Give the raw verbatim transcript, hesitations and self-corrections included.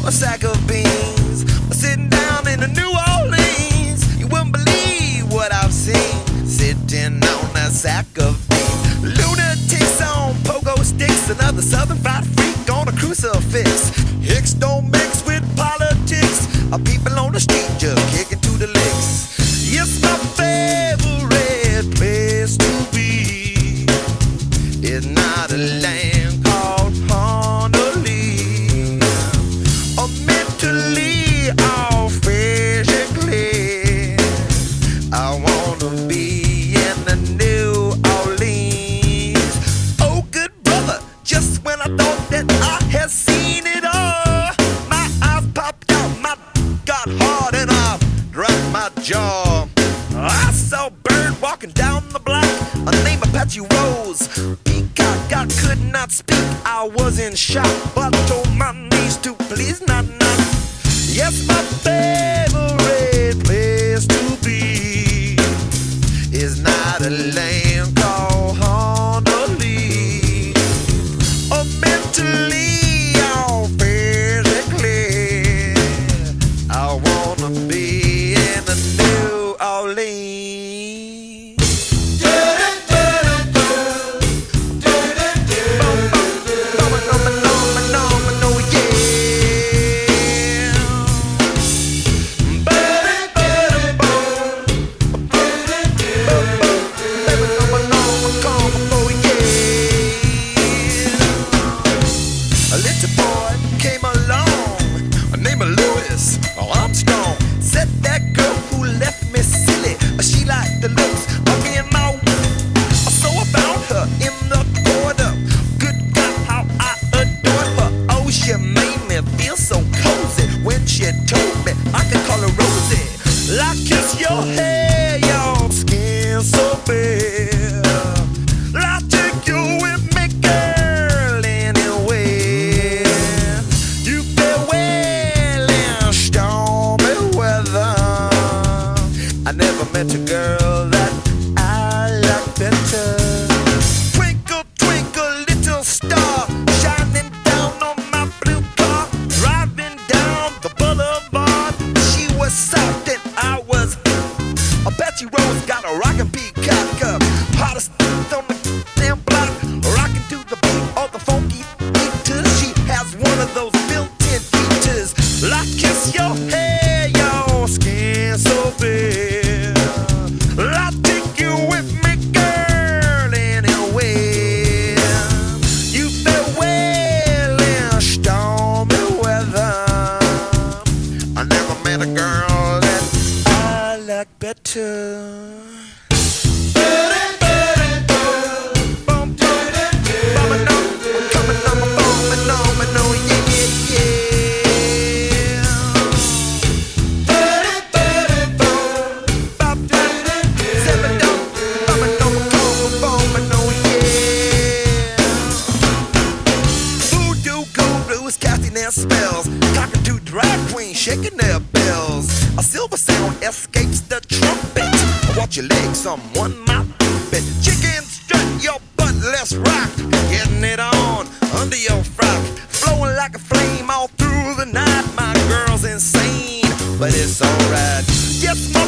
a sack of beans. Sitting down in the New Orleans, you wouldn't believe what I've seen. Sitting on a sack of beans. Lunatics on pogo sticks, another southern fried freak on a crucifix. Hicks don't mix with politics. Our people on the street just kicking to the licks. Yes, my favorite place to be is not a land called Honolulu, or mentally or physically. I wanna be in the New Orleans. Oh, good brother, just when I thought that I had seen it all, my eyes popped out, my got hard, and I dropped my jaw. I saw a bird walking down the block, a name Apache Rose. Peacock, I could not speak, I was in shock, but told my niece to please not knock. Yes, my favorite place to be is not a land called Honolulu, or mentally or physically. I wanna be in the New Orleans. A little boy came along, named Louis Armstrong. Said that girl who left me silly, she liked the looks of me and my woo. So I found her in the corner. Good God, how I adored her. Oh, she made me feel so cozy when she told me I could call her Rosie. I kiss your hair, your skin so bare. I take you with me, girl, anywhere. You feel well in stormy weather. I never met a girl that I like better. Twinkle, twinkle, little star, shining down on my blue car. Driving down the boulevard, she was soft and I was Apache Rose got a rockin' peacock up, hottest on the damn block, rockin' to the beat of the funky beaters. She has one of those built-in features. I kiss your hair, your skin so bare. I take you with me, girl, anywhere. You feel well in stormy weather. I never met a girl that I like better. Casting their spells, cockatoo drag queens shaking their bells. A silver sound escapes the trumpet. Watch your legs, someone might bump it. Chicken, strut your butt, let's rock. Getting it on under your frock, flowing like a flame all through the night. My girl's insane, but it's alright. Yes, my